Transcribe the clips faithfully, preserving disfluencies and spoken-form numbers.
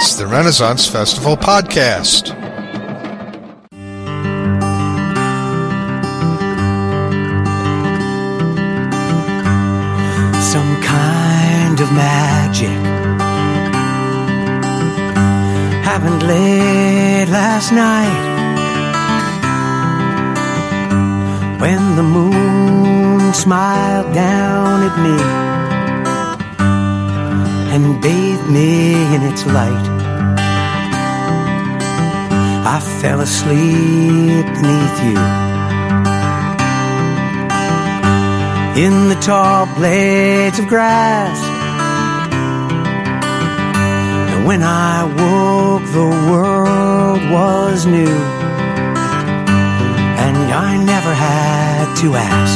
It's the Renaissance Festival Podcast. Some kind of magic happened late last night when the moon smiled down at me and bathed me in its light. I fell asleep beneath you in the tall blades of grass. And when I woke, the world was new, and I never had to ask.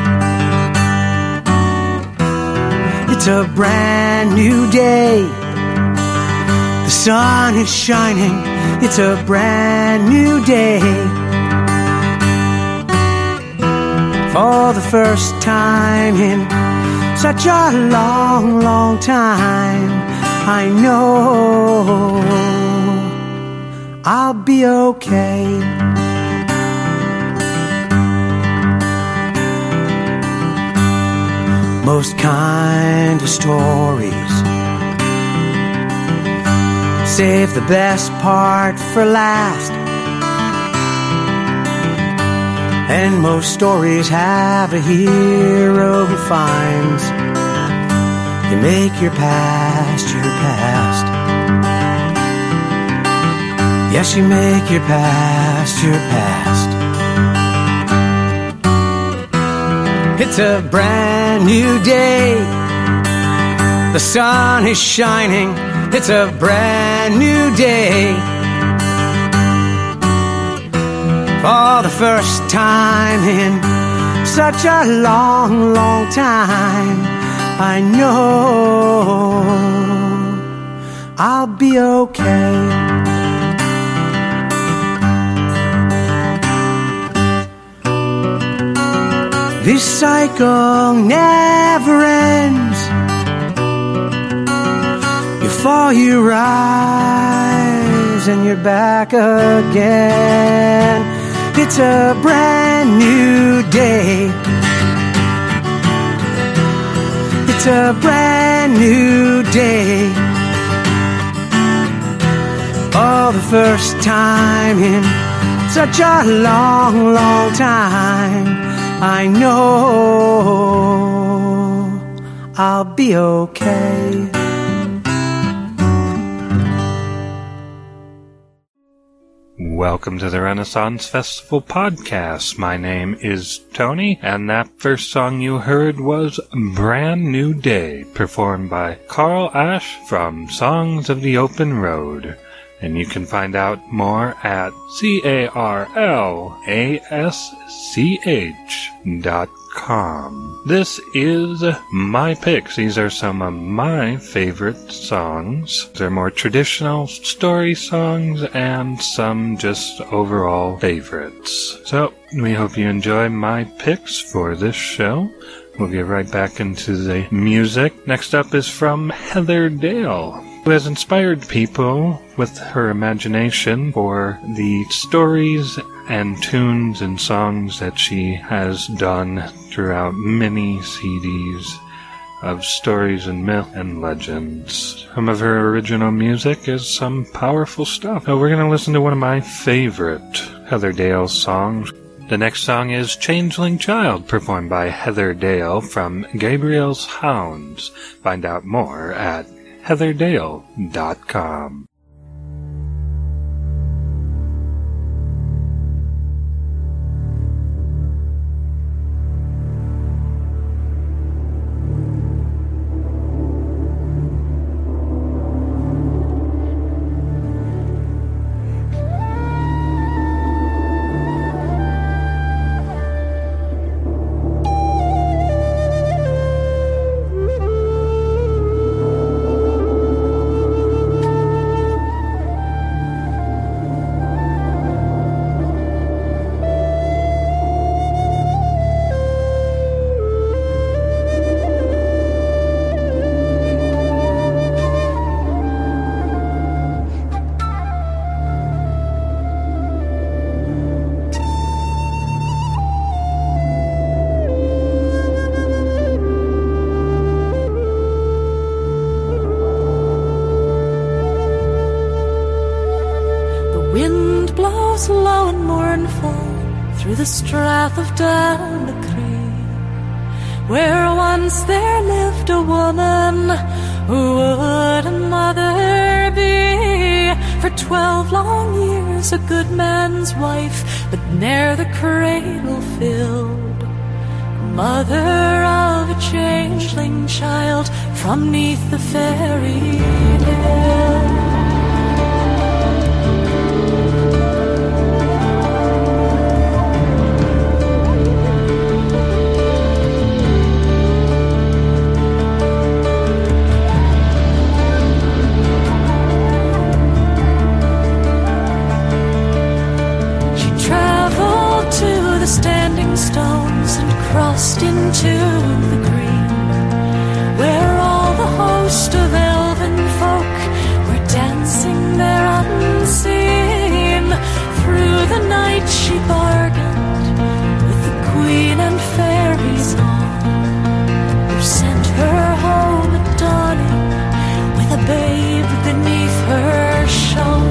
It's a brand new day. The sun is shining. It's a brand new day. For the first time in such a long, long time, I know I'll be okay. Most kind of stories save the best part for last. And most stories have a hero who finds you make your past your past. Yes, you make your past your past. It's a brand new day. The sun is shining. It's a brand new day. For the first time in such a long, long time, I know I'll be okay. This cycle never ends. You fall, you rise, and you're back again. It's a brand new day. It's a brand new day. For the first time in such a long, long time, I know I'll be okay. Welcome to the Renaissance Festival Podcast. My name is Tony, and that first song you heard was Brand New Day, performed by Carl Ash from Songs of the Open Road. And you can find out more at C A R L A S C H dot com. This is my picks. These are some of my favorite songs. They're more traditional story songs and some just overall favorites. So, we hope you enjoy my picks for this show. We'll get right back into the music. Next up is from Heather Dale, who has inspired people with her imagination for the stories and tunes and songs that she has done throughout many C Ds of stories and myth and legends. Some of her original music is some powerful stuff. So we're going to listen to one of my favorite Heather Dale songs. The next song is Changeling Child, performed by Heather Dale from Gabriel's Hounds. Find out more at heather dale dot com. mournful through the strath of Downacree, where once there lived a woman who would a mother be. For twelve long years a good man's wife, but ne'er the cradle filled, mother of a changeling child from 'neath the fairy hill. Standing stones and crossed into the green, where all the host of elven folk were dancing there unseen. Through the night she bargained with the queen and fairies all, who sent her home at dawning with a babe beneath her shawl.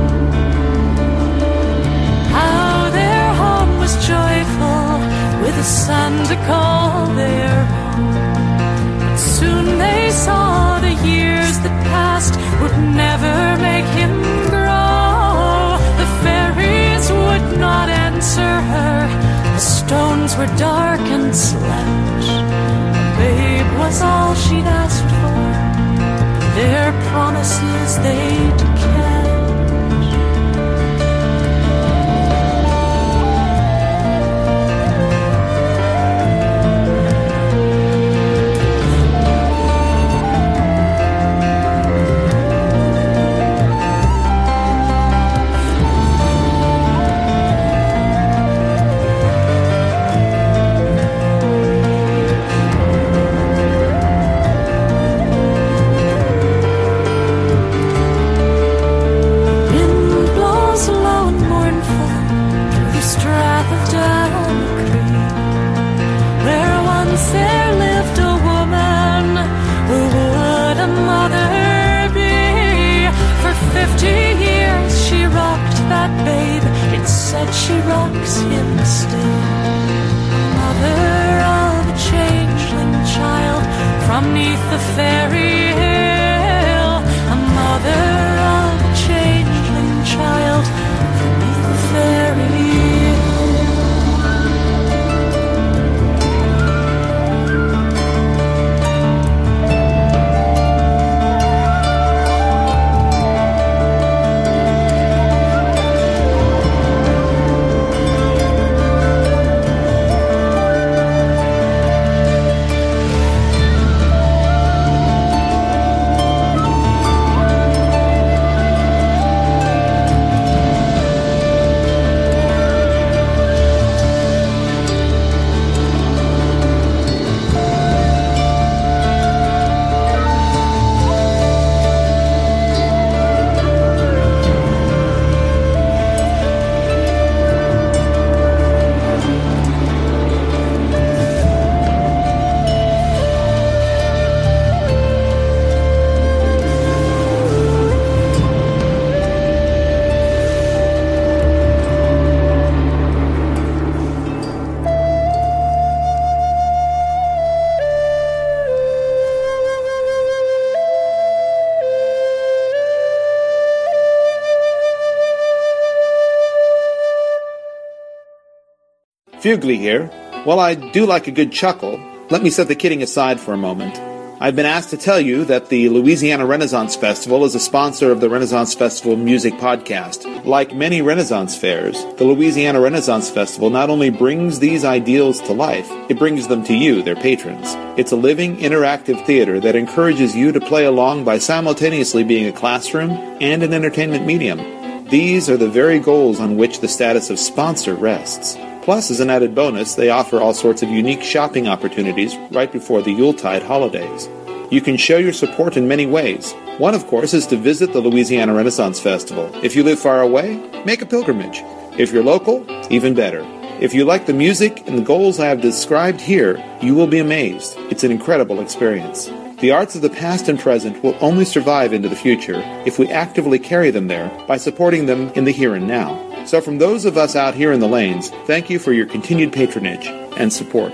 Joyful, with a son to call their own. But soon they saw the years that passed would never make him grow. The fairies would not answer her, the stones were dark and slept. A babe was all she'd asked for, their promises they'd kept. She rocks him still, mother of a changeling child from 'neath the fairy hill, a mother of a changeling child from 'neath the fairy Fugly here. While I do like a good chuckle, let me set the kidding aside for a moment. I've been asked to tell you that the Louisiana Renaissance Festival is a sponsor of the Renaissance Festival Music Podcast. Like many Renaissance fairs, the Louisiana Renaissance Festival not only brings these ideals to life, it brings them to you, their patrons. It's a living, interactive theater that encourages you to play along by simultaneously being a classroom and an entertainment medium. These are the very goals on which the status of sponsor rests. Plus, as an added bonus, they offer all sorts of unique shopping opportunities right before the Yuletide holidays. You can show your support in many ways. One, of course, is to visit the Louisiana Renaissance Festival. If you live far away, make a pilgrimage. If you're local, even better. If you like the music and the goals I have described here, you will be amazed. It's an incredible experience. The arts of the past and present will only survive into the future if we actively carry them there by supporting them in the here and now. So from those of us out here in the lanes, thank you for your continued patronage and support.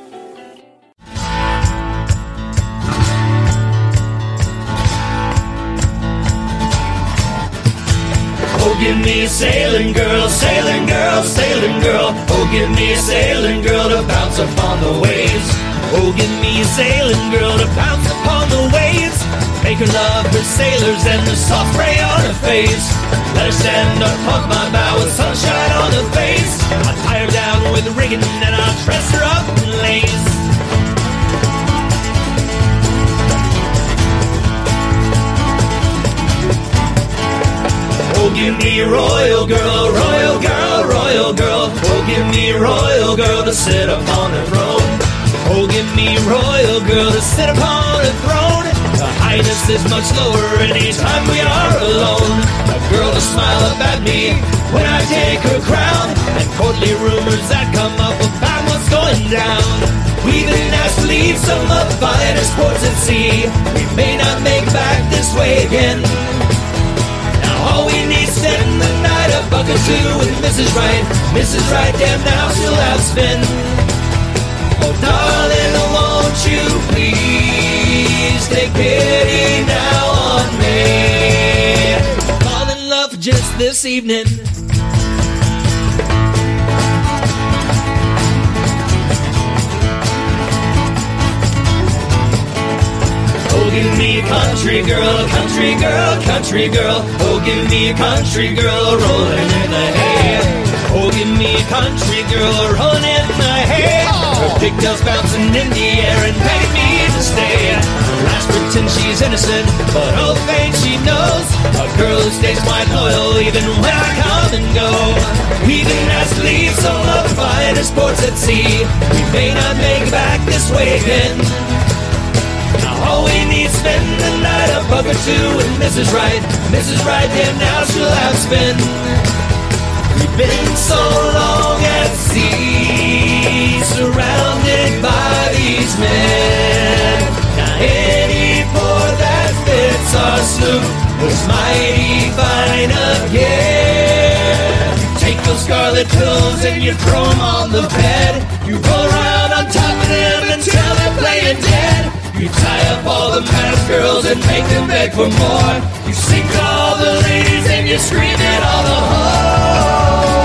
Oh, give me a sailing girl, sailing girl, sailing girl. Oh, give me a sailing girl to bounce upon the waves. Oh, give me a sailing girl to bounce upon the waves. Make her love her sailors and the soft spray on her face. Let her stand up on my bow with sunshine on her face. I'll tie her down with rigging and I'll dress her up in lace. Oh, give me a royal girl, royal girl, royal girl. Oh, give me a royal girl to sit upon the throne. Oh, give me a royal girl to sit upon a throne. Her highness is much lower anytime we are alone. A girl to smile up at me when I take her crown. And courtly rumors that come up about what's going down. We've been asked to leave some of the finest ports at sea. We may not make back this way again. Now all we need is spend the night a buck or two with Missus Right. Missus Right, damn now she'll outspin. Oh, darling, won't you please take pity now on me? Fall in love just this evening. Oh, give me a country girl, a country girl, country girl. Oh, give me a country girl rolling in the hay. Oh, give me a country girl rolling in the hay. Her pigtails bouncing in the air and begging me to stay. Last pretend she's innocent, but oh, fate she knows. A girl who stays quite loyal even when I come and go. We've been asked to leave some of the finest ports at sea. We may not make it back this way again. Now all we need is spend the night a buck or two with Missus Right. Missus Right, damn now she'll outspin. We've been so long at sea, surrounded by these men. Now any port that fits our sloop looks mighty fine again. You take those scarlet pillows and you throw them on the bed. You roll around on top of them until they're playing dead. You tie up all the masked girls and make them beg for more. You sing to all the ladies and you scream at all the whores.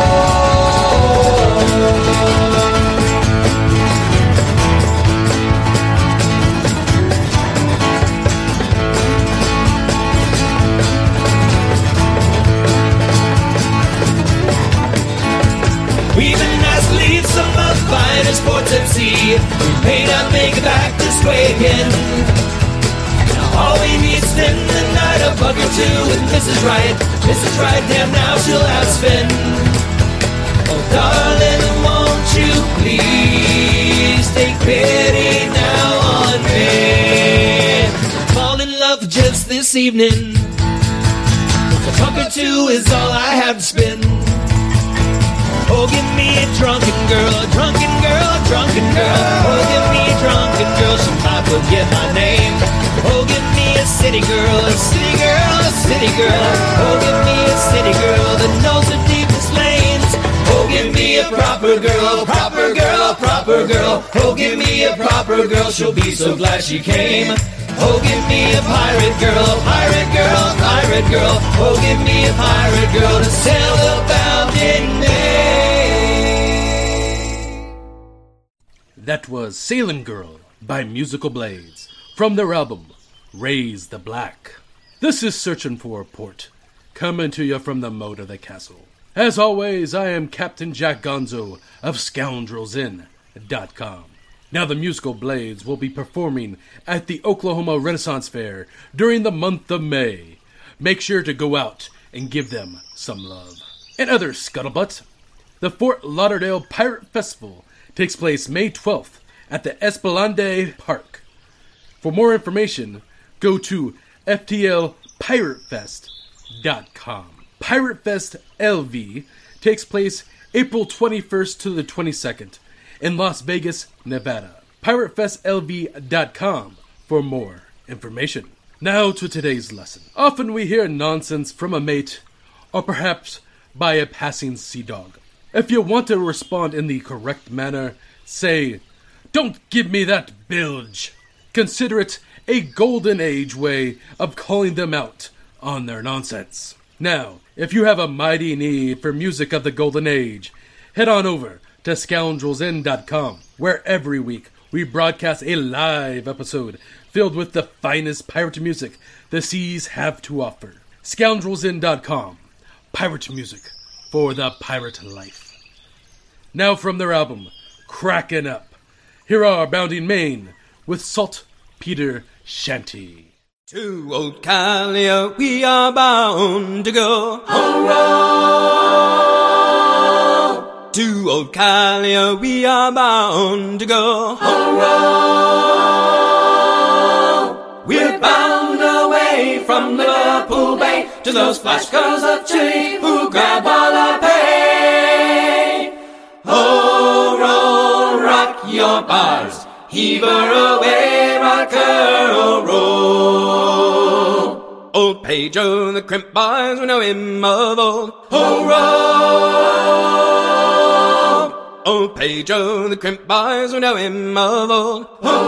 We've been asked to leave some of the finest ports at sea. We may not make it back this way again. Now all we need is spend the night a buck or two with Missus Right. Missus Right, damn now she'll outspin. Oh darling, won't you please take pity now on me? Fall in love just this evening. A buck or two is all I have to spend. Oh, give me a drunken girl, a drunken girl, a drunken girl. Oh, give me a drunken girl, she might forget my name. Oh, give me a city girl, a city girl, a city girl. Oh, give me a city girl that knows the deepest lanes. Oh, give me a proper girl, proper girl, proper girl. Oh, give me a proper girl, she'll be so glad she came. Oh, give me a pirate girl, pirate girl, pirate girl. Oh, give me a pirate girl to sail the bounding May. That was Sailing Girl by Musical Blades from their album Raise the Black. This is Searching for a Port, coming to you from the moat of the castle. As always, I am Captain Jack Gonzo of Scoundrels Inn dot com. Now, the Musical Blades will be performing at the Oklahoma Renaissance Fair during the month of May. Make sure to go out and give them some love. And other scuttlebutt, the Fort Lauderdale Pirate Festival takes place May twelfth at the Esplanade Park. For more information, go to F T L Pirate Fest dot com. Pirate Fest L V takes place April twenty-first to the twenty-second in Las Vegas, Nevada. Pirate Fest L V dot com for more information. Now to today's lesson. Often we hear nonsense from a mate, or perhaps by a passing sea dog. If you want to respond in the correct manner, say, "Don't give me that bilge." Consider it a golden age way of calling them out on their nonsense. Now, if you have a mighty need for music of the golden age, head on over to scoundrels inn dot com, where every week we broadcast a live episode filled with the finest pirate music the seas have to offer. scoundrels inn dot com, pirate music for the pirate life. Now from their album, Crackin' Up, here are Bounding Main with Saltpeter Shanty. To old Calais we are bound to go. Ho-row! To old Calais we are bound to go. Ho-row! We're bound away from Liverpool Bay to those flash girls of Chile who grab all our pay. Ho-row, rock your bars, heave her away, rock her, oh-row. Old Pedro, the crimp boys, we know him of old. Ho-row! Old Pedro, the crimp boys, we know him of old.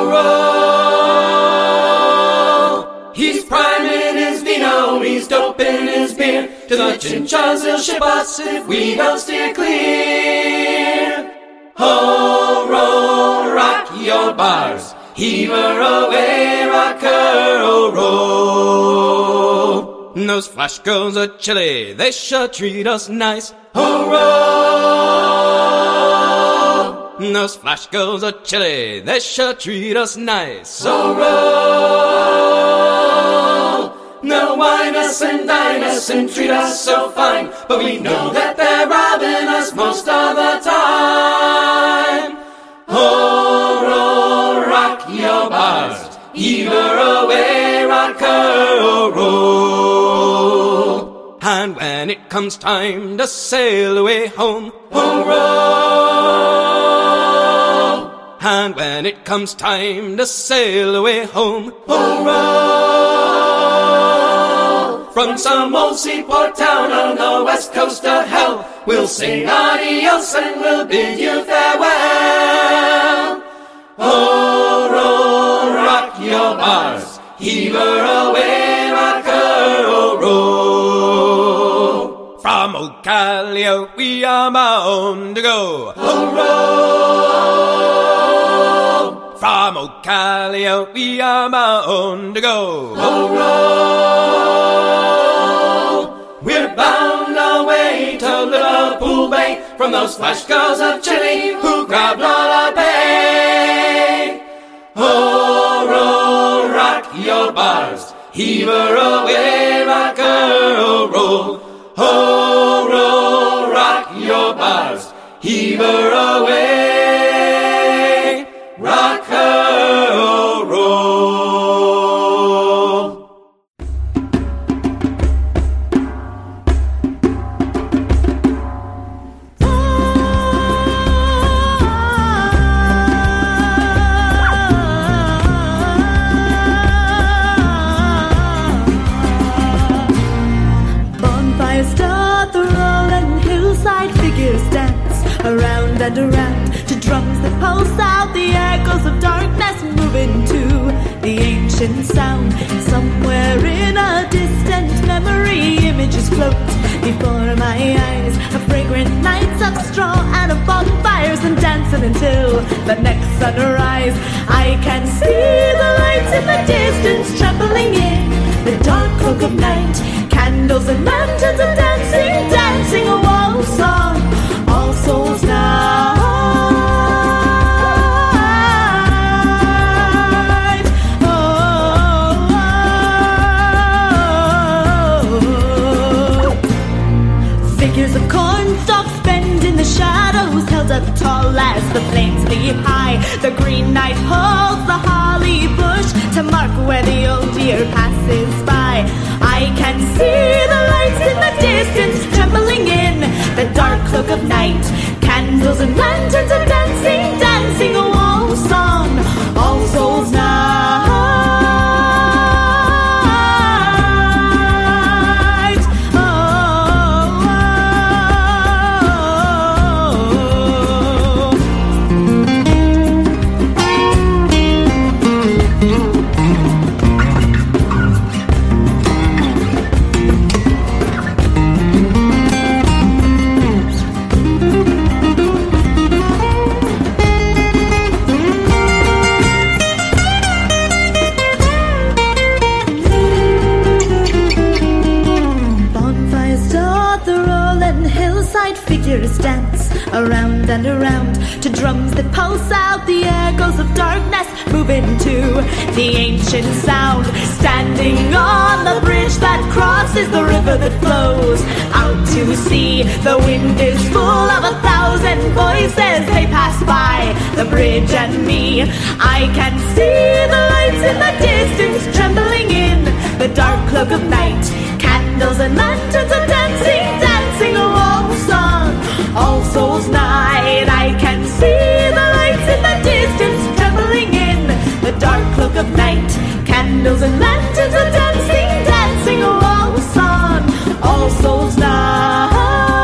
Ho-row! He's priming his vino, he's doping his beer. To the chinchas he'll ship us if we don't steer clear. Ho-row, rock your bars, heave her away, rock her, oh-row. Those flash girls of Chile, they sure treat us nice. Ho-row! Those flash girls of Chile, they sure treat us nice. Ho-row! They'll wine us and dine us and treat us so fine, but we know that they're robbing us most of the time. Ho-row, rock your bars, heave her away, rock her, oh-row. And when it comes time to sail away home, ho-row. And when it comes time to sail away home, ho-row. From some old seaport town on the west coast of hell, we'll sing adios and we'll bid you farewell. Ho-row, rock your bars, heave her away, rock her, oh-row. From old Calais we are bound to go. Ho-row! From old Calais we are bound to go. Ho-row! We're bound away to Liverpool Bay from those flash girls of Chile who grabbed all our pay. Ho-row, rock your bars, heave her away, rock her, oh-row. Ho-row, rock your bars, heave her away, rock her, oh-row. Around and around to drums that pulse out the echoes of darkness, moving to the ancient sound. Somewhere in a distant memory, images float before my eyes of fragrant nights of straw and of bonfires, and dancing until the next sunrise. I can see the lights in the distance trembling in the dark cloak of night. Candles and lanterns are dancing, dancing a waltz song. All Souls Night. Oh, oh, oh. Figures of cornstalks bend in the shadows, held up tall as the flames leap high. The green night holds the holly bush to mark where the old year passes by. I can see the lights in the distance trembling in the dark cloak of night. Candles and lanterns are dancing, dancing a waltz song. All Souls Night. Oh, oh, around and around, to drums that pulse out the echoes of darkness, moving to the ancient sound. Standing on the bridge that crosses the river that flows out to sea, the wind is full of a thousand voices. They pass by the bridge and me. I can see the lights in the distance trembling in the dark cloak of night. Candles and lanterns are dancing, dancing a waltz song. All Souls Night. I can see the lights in the distance trembling in the dark cloak of night. Candles and lanterns are dancing, dancing a waltz song. All Souls Night.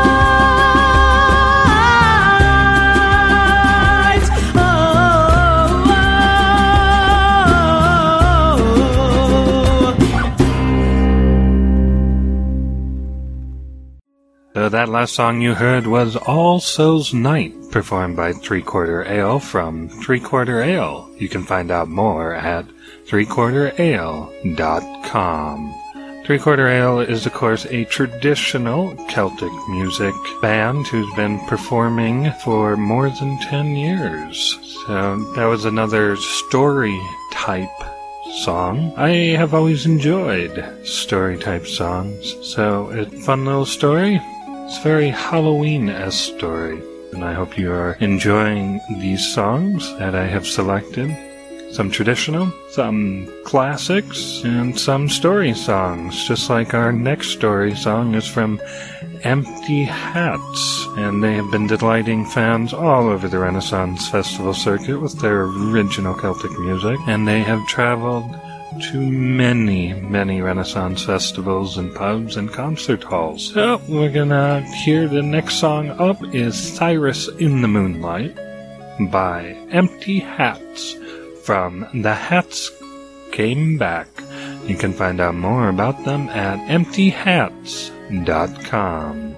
So that last song you heard was All Souls Night, performed by Three Quarter Ale from Three Quarter Ale. You can find out more at three quarter ale dot com. Three Quarter Ale is, of course, a traditional Celtic music band who's been performing for more than ten years. So that was another story-type song. I have always enjoyed story-type songs, so a fun little story. It's a very Halloween-esque story, and I hope you are enjoying these songs that I have selected. Some traditional, some classics, and some story songs, just like our next story song is from Empty Hats, and they have been delighting fans all over the Renaissance Festival circuit with their original Celtic music, and they have traveled to many, many Renaissance festivals and pubs and concert halls. So we're gonna hear the next song up is Cyrus in the Moonlight by Empty Hats from The Hats Came Back. You can find out more about them at empty hats dot com.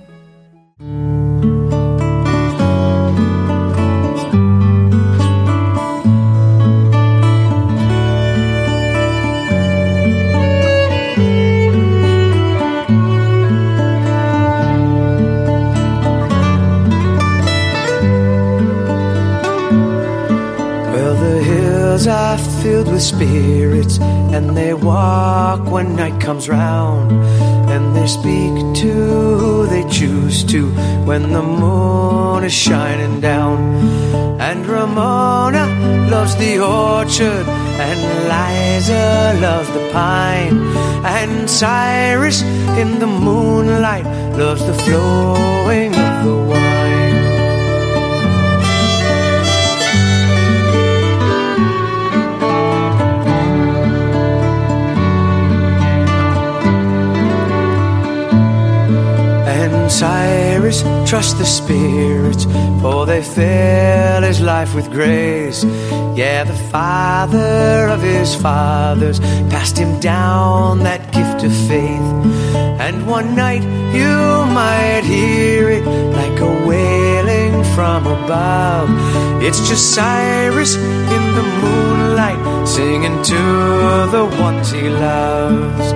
Are filled with spirits, and they walk when night comes round, and they speak to who they choose to when the moon is shining down. And Ramona loves the orchard, and Liza loves the pine, and Cyrus in the moonlight loves the flowing of the wine. Cyrus trusts the spirits, for they fill his life with grace. Yeah, the father of his fathers passed him down that gift of faith. And one night you might hear it like a wailing from above. It's just Cyrus in the moonlight singing to the ones he loves.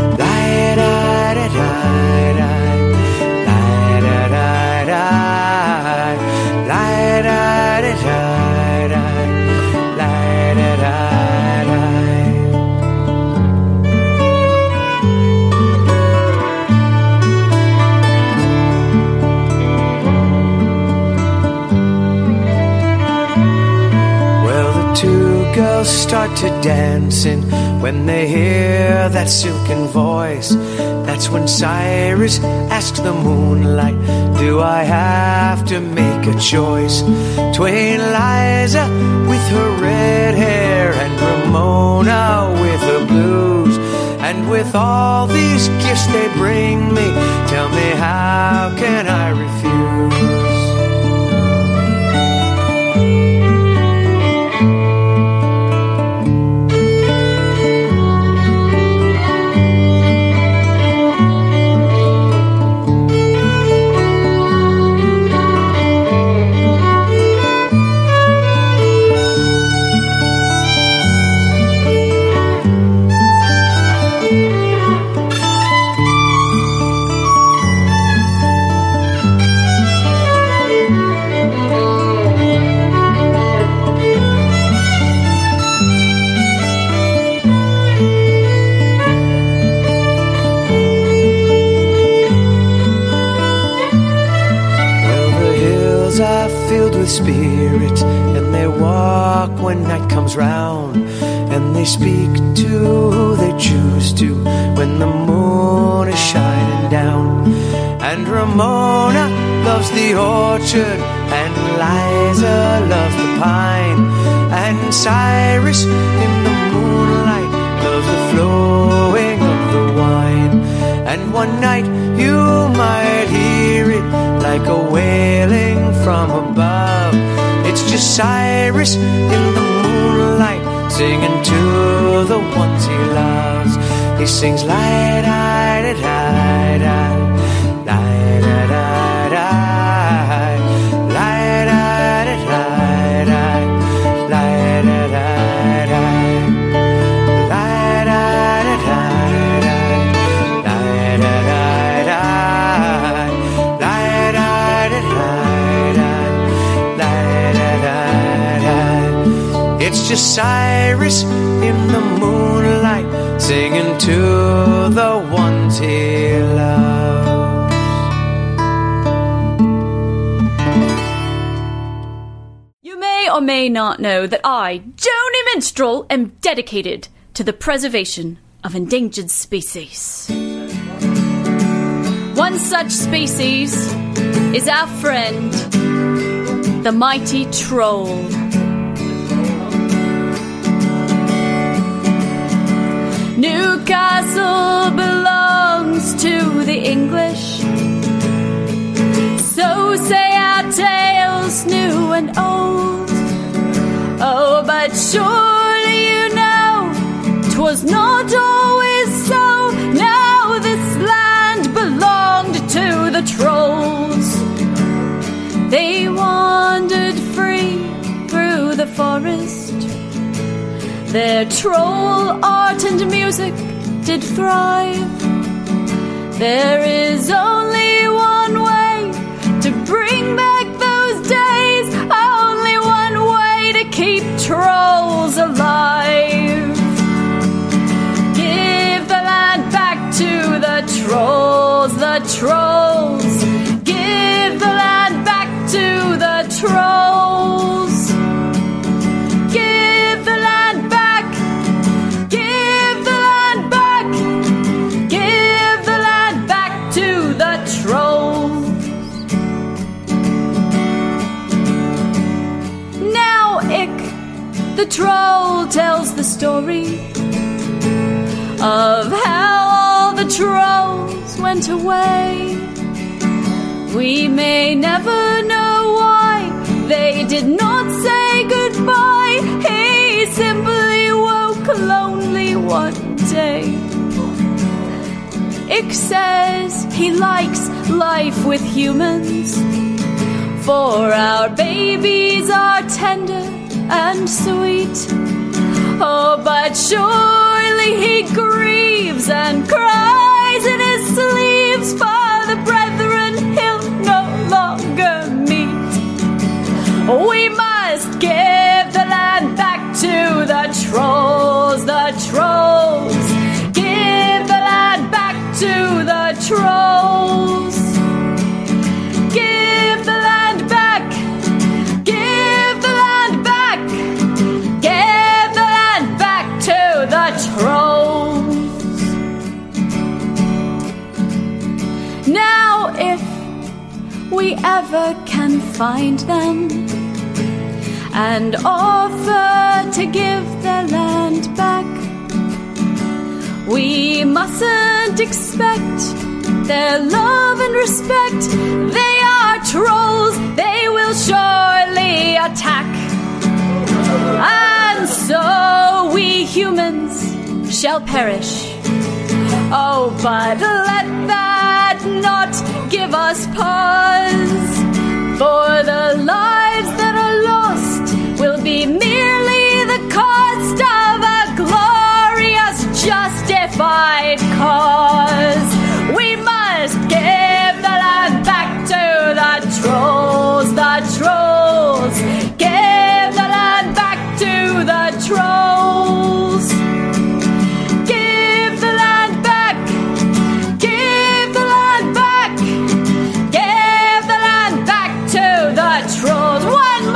La-da-da-da-da. Girls start to dancing when they hear that silken voice. That's when Cyrus asks the moonlight, do I have to make a choice between Liza with her red hair and Ramona with her blues? And with all these gifts they bring me, tell me how can I refuse? spirit, and they walk when night comes round, and they speak to who they choose to when the moon is shining down. And Ramona loves the orchard, and Liza loves the pine, and Cyrus in the moonlight loves the flowing of the wine. And one night you might hear it like a wailing from above. It's just Cyrus in the moonlight singing to the ones he loves. He sings la-da-da-da-da, la-da-da-da-da, la-da-da-da-da, la-da-da-da-da, la-da-da-da-da. It's just Cyrus in the moonlight singing to the ones he loves. You may or may not know that I, Joni Minstrel, am dedicated to the preservation of endangered species. One such species is our friend, the mighty troll. Newcastle belongs to the English, so say our tales new and old. Oh, but surely you know 'twas not always so. Now this land belonged to the trolls. They wandered free through the forest. Their troll art and music did thrive. There is only one way to bring back those days, only one way to keep trolls alive. Give the land back to the trolls, the trolls. Give the land back to the trolls. Give the land back. Give the land back. Give the land back to the trolls. Now Ick, the troll, tells the story of how all the trolls went away. We may never know why they did not say goodbye. He simply woke lonely one day. Ick says he likes life with humans, for our babies are tender and sweet. Oh, but surely he grieves and cries in his sleeves for the brethren he'll no longer meet. We must give the land back to the trolls, the trolls. Give the land back to the trolls. Give the land back. Give the land back. Give the land back to the trolls. Now if we ever can find them and offer to give their land back, we mustn't expect their love and respect. They are trolls, they will surely attack. And so we humans shall perish. Oh, but let that not give us pause, for the lives that are lost will be merely the cost of a glorious, justified cause. We must give the land back to the trolls, the trolls. Give the land back to the trolls. Give the land back. Give the land back. Give the land back to the trolls. One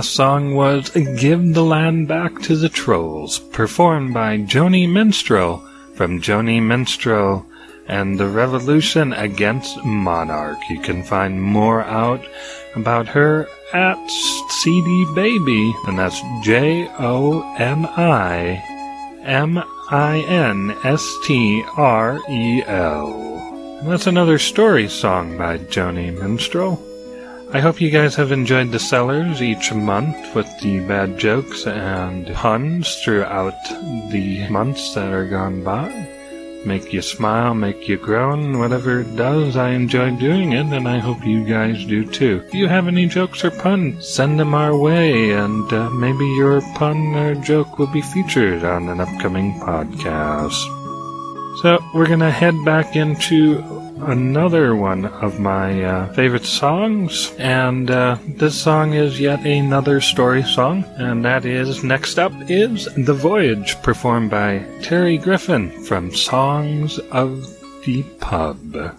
last song was Give the Land Back to the Trolls, performed by Joni Minstrel from Joni Minstrel and the Revolution Against Monarch. You can find more out about her at C D Baby, and that's J O N I M I N S T R E L. And that's another story song by Joni Minstrel. I hope you guys have enjoyed the Sellers each month with the bad jokes and puns throughout the months that are gone by. Make you smile, make you groan, whatever it does, I enjoy doing it, and I hope you guys do too. If you have any jokes or puns, send them our way, and uh, maybe your pun or joke will be featured on an upcoming podcast. So, we're gonna head back into another one of my uh, favorite songs, and uh, this song is yet another story song, and that is, next up is The Voyage, performed by Terry Griffin from Songs of the Pub.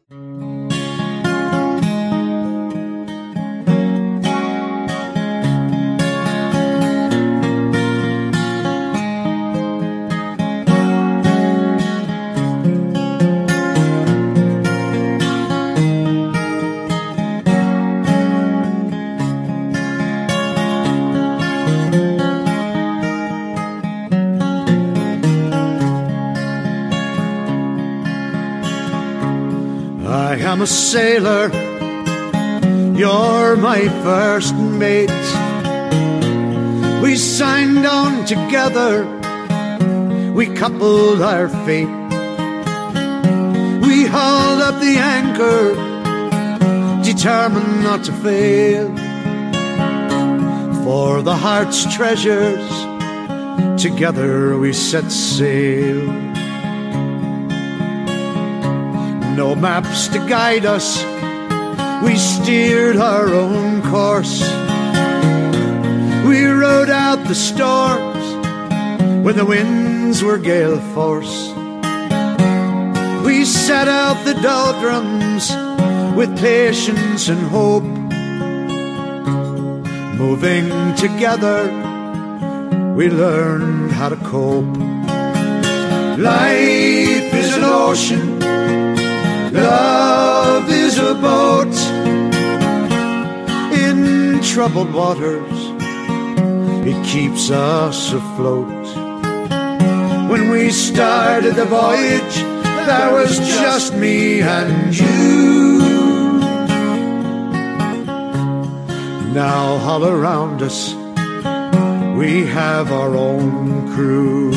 I'm a sailor, you're my first mate. We signed on together, we coupled our fate. We hauled up the anchor, determined not to fail. For the heart's treasures, together we set sail. No maps to guide us, we steered our own course. We rode out the storms when the winds were gale force. We sat out the doldrums with patience and hope. Moving together, we learned how to cope. Life is an ocean, love is a boat. In troubled waters, it keeps us afloat. When we started the voyage, there was just me and you. Now all around us, we have our own crew.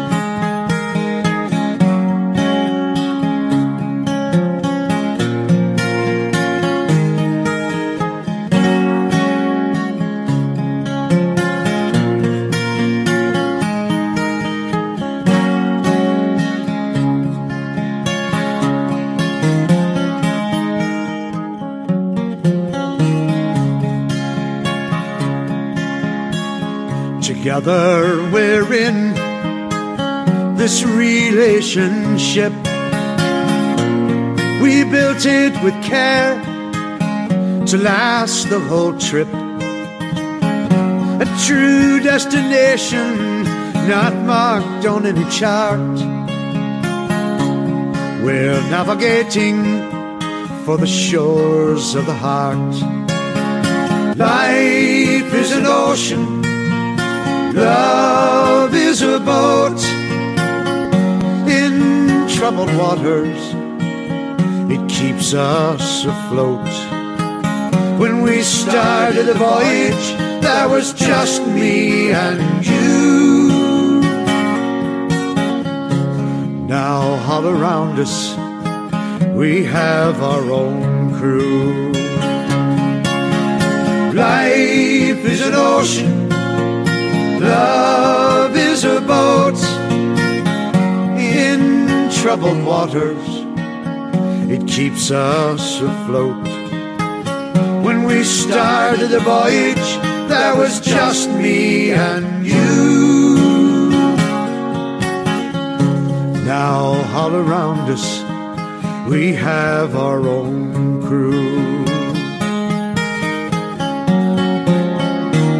Together we're in this relationship. We built it with care to last the whole trip. A true destination not marked on any chart. We're navigating for the shores of the heart. Life is an ocean, love is a boat. In troubled waters, it keeps us afloat. When we started the voyage, there was just me and you. Now all around us, we have our own crew. Life is an ocean, love is a boat. In troubled waters, it keeps us afloat. When we started the voyage, there was just me and you. Now all around us, we have our own crew.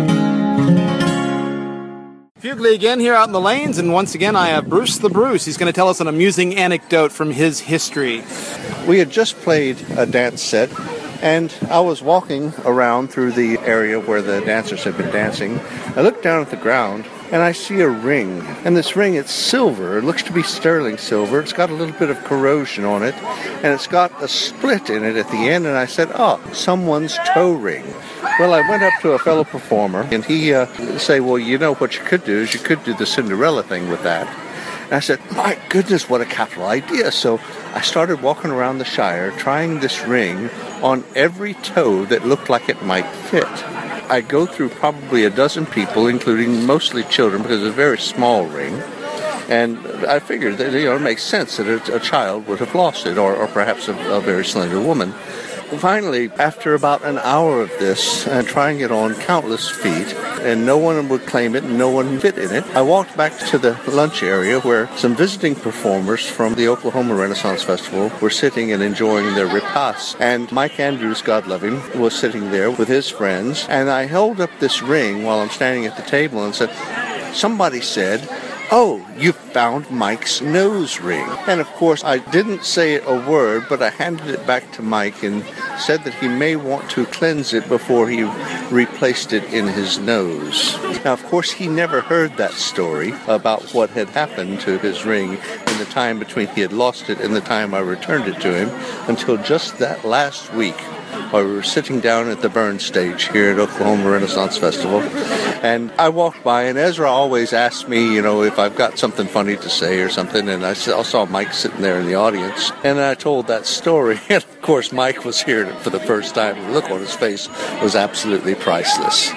Hughley again here out in the lanes, and once again I have Bruce the Bruce. He's going to tell us an amusing anecdote from his history. We had just played a dance set, and I was walking around through the area where the dancers had been dancing. I looked down at the ground, and I see a ring. And this ring, it's silver. It looks to be sterling silver. It's got a little bit of corrosion on it, and it's got a split in it at the end, and I said, oh, someone's toe ring. Well, I went up to a fellow performer, and he uh, said, well, you know what you could do is you could do the Cinderella thing with that. And I said, my goodness, what a capital idea. So I started walking around the Shire trying this ring on every toe that looked like it might fit. I go through probably a dozen people, including mostly children, because it's a very small ring. And I figured that, you know, it makes sense that a, a child would have lost it, or, or perhaps a, a very slender woman. Finally, after about an hour of this, and trying it on countless feet, and no one would claim it, and no one fit in it, I walked back to the lunch area where some visiting performers from the Oklahoma Renaissance Festival were sitting and enjoying their repast. And Mike Andrews, God love him, was sitting there with his friends, and I held up this ring while I'm standing at the table and said, somebody said, oh, you found Mike's nose ring. And of course, I didn't say a word, but I handed it back to Mike and said that he may want to cleanse it before he replaced it in his nose. Now, of course, he never heard that story about what had happened to his ring in the time between he had lost it and the time I returned it to him until just that last week. We were sitting down at the Burn stage here at Oklahoma Renaissance Festival, and I walked by, and Ezra always asks me, you know, if I've got something funny to say or something, and I saw Mike sitting there in the audience, and I told that story, and of course Mike was hearing it for the first time. The look on his face was absolutely priceless.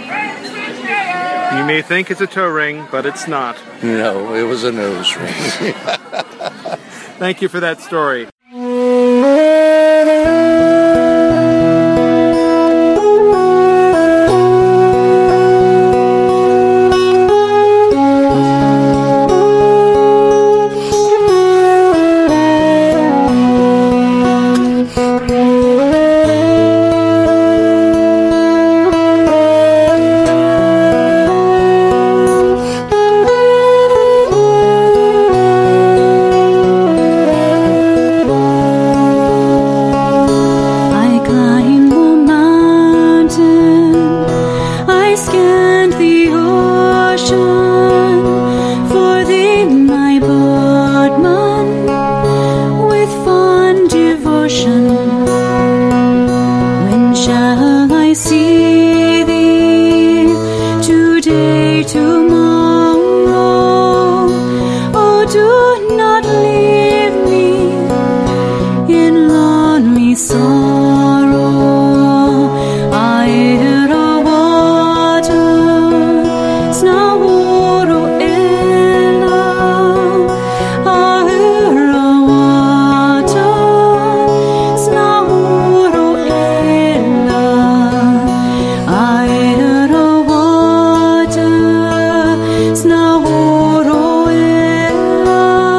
You may think it's a toe ring, but it's not. No, it was a nose ring. Thank you for that story. Now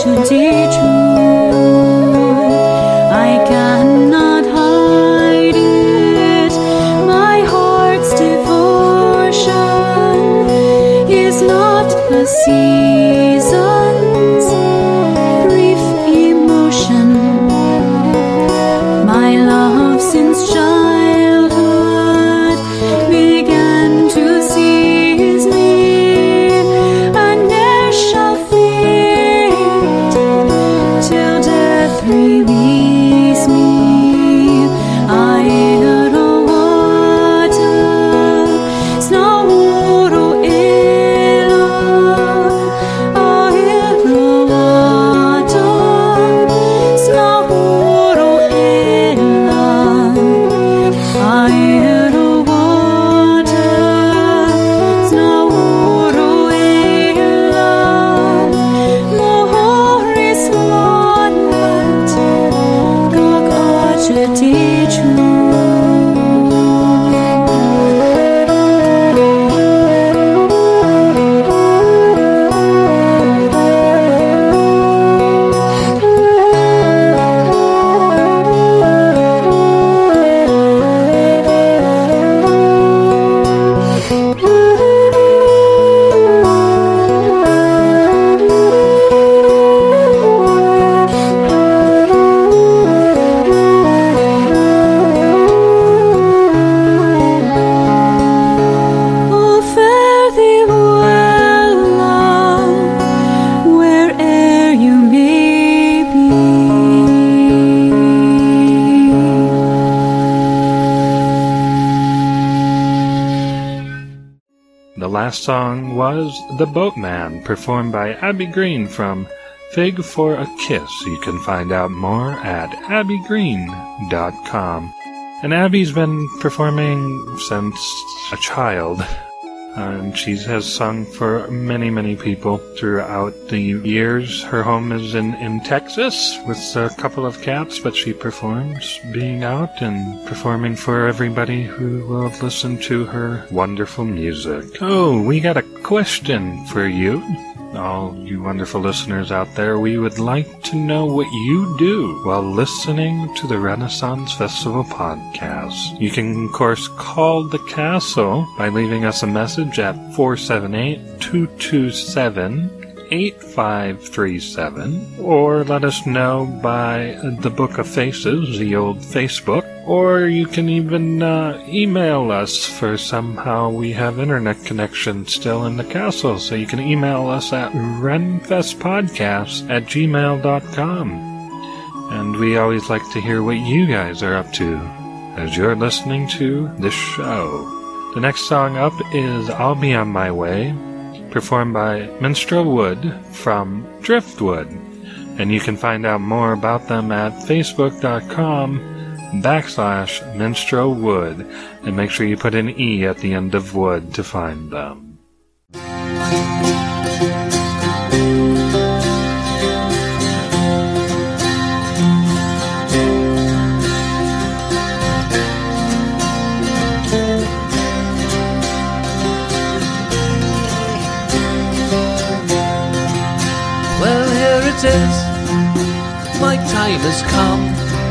to teach you. I cannot hide it. My heart's devotion is not a season's brief emotion. My love since childhood began to seize me, and ne'er shall fade till death release me. I hear the water, snowro ela. I hear the water, snowro ela. I hear the water, snowro ela. Mohoris landet, gak ache teach you. Oh, fare thee well, love, where'er you may be. The last song was The Boatman, performed by Abby Green from Fig for a Kiss. You can find out more at abby green dot com. And Abby's been performing since a child. And she has sung for many, many people throughout the years. Her home is in, in Texas with a couple of cats, but she performs being out and performing for everybody who will listen to her wonderful music. Oh, we got a question for you. All you wonderful listeners out there, we would like to know what you do while listening to the Renaissance Festival podcast. You can, of course, call the castle by leaving us a message at four seven eight, two two seven, eight five three seven, or let us know by the Book of Faces, the old Facebook, or you can even uh, email us for somehow we have internet connection still in the castle, so you can email us at renfestpodcast at gmail dot com. And we always like to hear what you guys are up to as you're listening to this show. The next song up is I'll Be On My Way, performed by Minstrel Wood from Driftwood. And you can find out more about them at facebook.com backslash Minstrel Wood. And make sure you put an E at the end of wood to find them. Well, here it is, my time has come.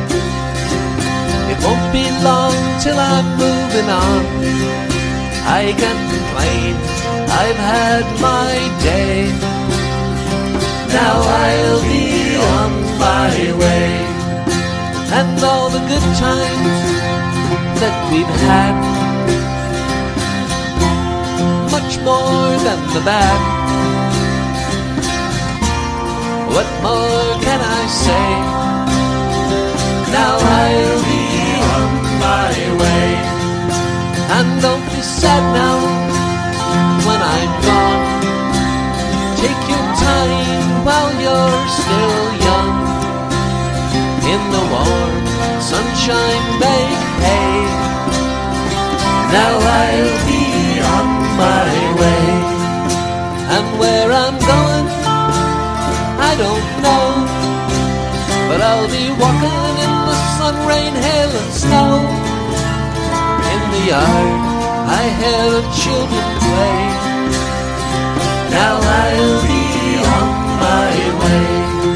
It won't be long till I'm moving on. I can't complain, I've had my day. Now I'll be on my way. And all the good times that we've had, much more than the bad. What more can I say? Now I'll be on my way. And don't be sad now when I'm gone. Take your time while you're still young. In the warm sunshine make hay. Now I'll be on my way. And where I'm going I don't know, but I'll be walking in the sun, rain, hail and snow. In the yard I hear the children play. Now I'll be on my way.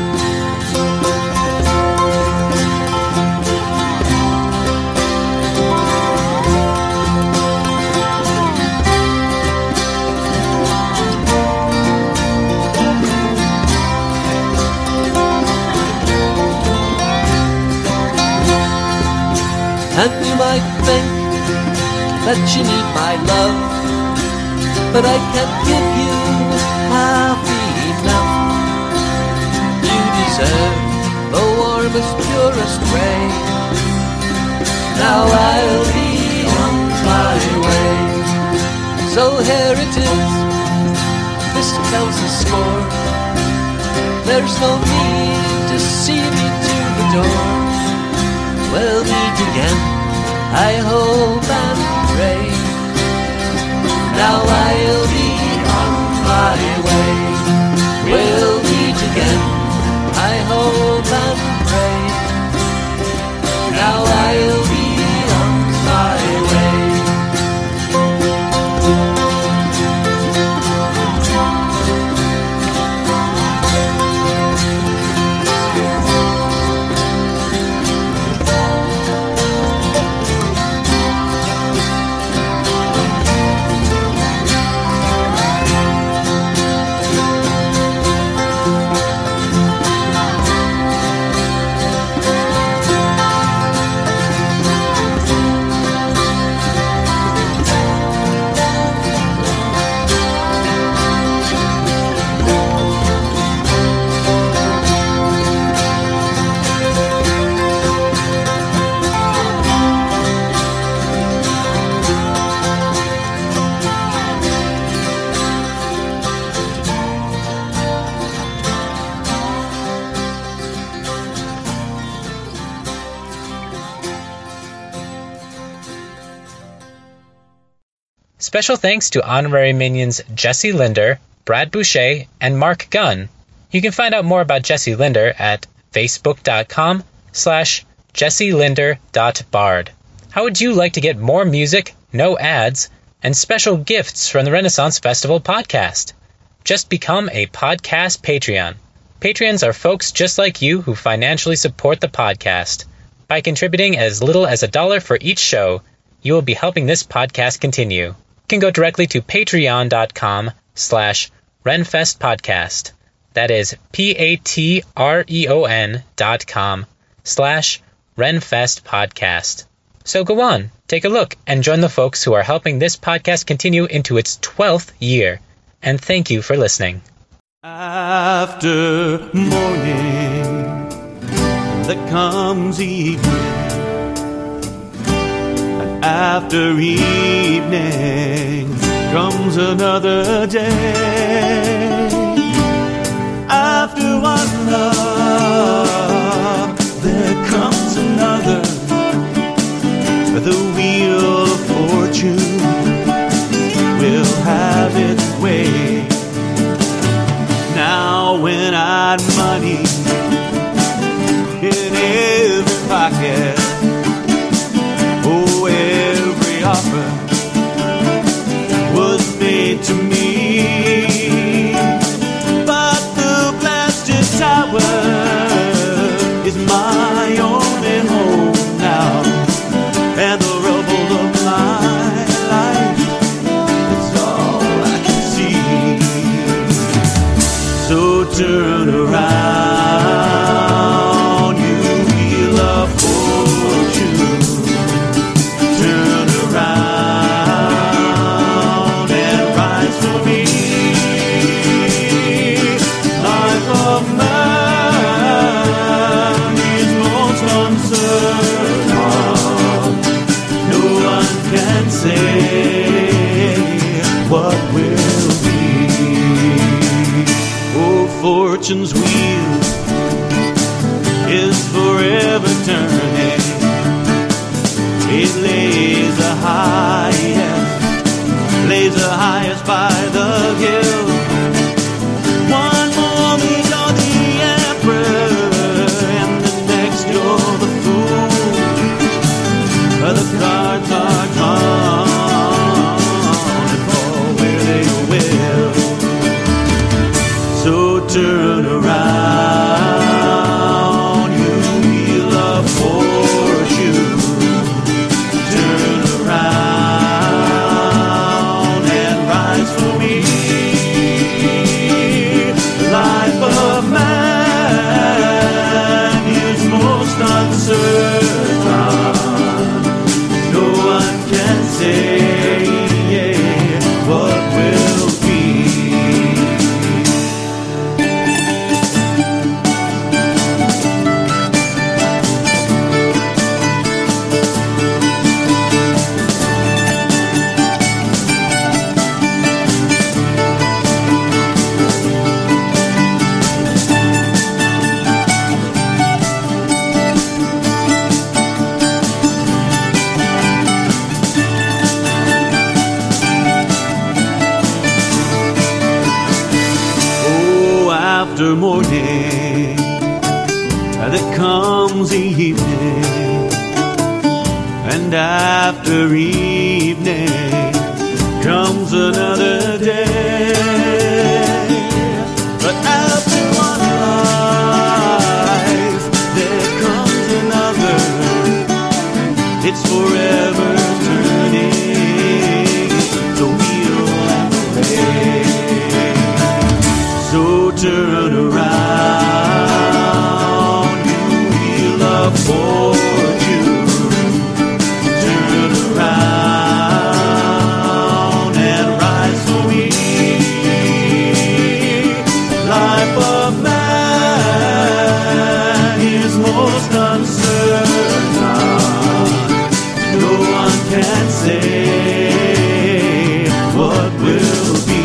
might think that you need my love, but I can't give you half enough. You deserve the warmest, purest ray. Now I'll be on my way. So here it is, this tells the score. There's no need to see me to the door. We'll meet again, I hope and pray. Now I'll be on my way. We'll meet again, I hope and pray. Now I'll be on my way. Special thanks to honorary minions Jesse Linder, Brad Boucher, and Mark Gunn. You can find out more about Jesse Linder at facebook.com slash jesselinder.bard. How would you like to get more music, no ads, and special gifts from the Renaissance Festival podcast? Just become a podcast Patreon. Patreons are folks just like you who financially support the podcast. By contributing as little as a dollar for each show, you will be helping this podcast continue. You can go directly to patreon.com slash renfestpodcast. That is P-A-T-R-E-O-N dot com slash renfestpodcast. So go on, take a look, and join the folks who are helping this podcast continue into its twelfth year. And thank you for listening. After morning, there comes evening. After evening comes another day. After one love, there comes another. The wheel of fortune will have its way. Now when I'd money in every pocket, oh, every offer was made to me, but the blasted tower is my only home now, and the rubble of my life is all I can see. So turn around, you wheel of fortune. Turn around and rise for me. Life of man is most uncertain. No one can say what will be. Oh, fortune's wheel is forever turning. It lays the highest, lays the highest by the hill. One moment you're the emperor, and the next you're the fool. The cards are drawn and fall where they will. So turn around, you wheel of fortune. Turn around and rise for me. The life of man is most uncertain. after morning, there comes evening, and after evening comes another day. But after one life, there comes another. It's forever turning the wheel and the way. So turn around, you wheel of fortune. Turn around and rise for me. Life of man is most uncertain. No one can say what will be.